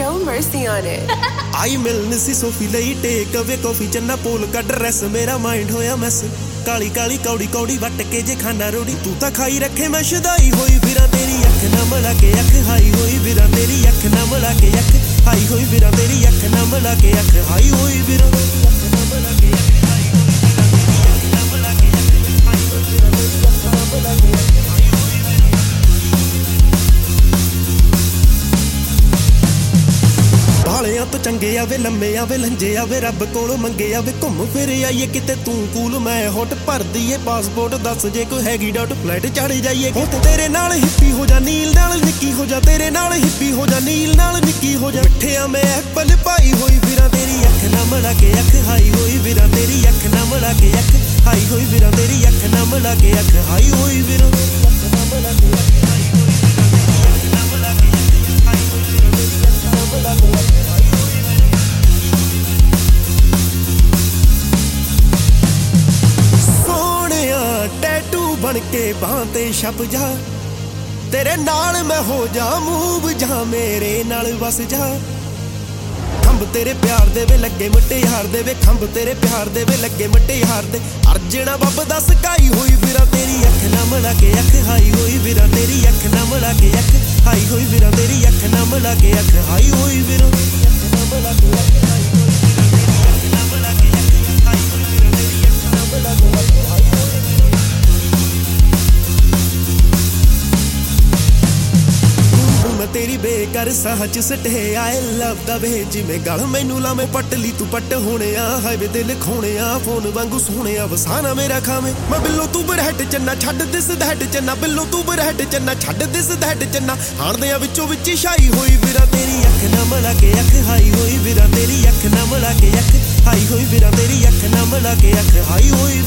no mercy on it. I मिलन see Sophie लई take away coffee चन्ना पोल का ड्रेस मेरा माइंड होया मैस काली काली कौड़ी कौड़ी वट के जे खाना रोड़ी तू तां खाई रखे मैं शदाई होई फिरा तेरी अख ना मिला के अख हाई होई फिरा तेरी अख ना मिला के अख हाई होई फिरा तेरी अख ना मिला के अख हाई होई फिरा बालियां तो चंगे आवे लम्मे आवे लंजे आवे रब कोलों मंगे आवे घुम फिर आइए किते तू कूल मैं होट भर दईए पासपोर्ट दस जे कोई हैगी डॉट फ्लाइट चढ़ जाइए हो तेरे नाल हिप्पी हो जा नील नाल निक्की हो जा तेरे नाल हिप्पी हो जा नील नाल निक्की हो जा मिठिया मैं एप्पल पाई होई फिरा तेरी अख ना मिला के अख हाई होई फिरा तेरी अख ना मिला के अख हाई होई फिरा तेरी अख ना मिला के अख हाई होई फिरा बन के बांते छप जा तेरे नाल मैं हो जा मूव जा मेरे नाल बस जा खंब तेरे प्यार दे वे लगे मिट्टे यार दे वे खंब तेरे प्यार दे वे लगे मिट्टे यार दे अर्जना बब दा सकाई होई फिरा तेरी अख ना मिला के अख हाई होई फिरा तेरी अख ना मिला के अख हाई होई फिरा तेरी अख ना मिला के अख हाई होई फिरा तेरी बेकर सहज सटे आए लभदा वे जिवें गल मैनू लावे पटली तू पट होने हाईवे ते लिखोने फोन वांगू सोने वसाना मेरा खावे मैं बिल्लो तू बरहट चन्ना छड्ड दिस दहट चन्ना बिल्लो तू बरहट चन्ना छड्ड दिस दहट चन्ना हाणदे विचों विच छाई होई फिरा तेरी अख ना मिला के अख हाई होई फिरा तेरी अख ना मिला के अख हाई होई फिरा तेरी अख ना मिला के अख हाई होई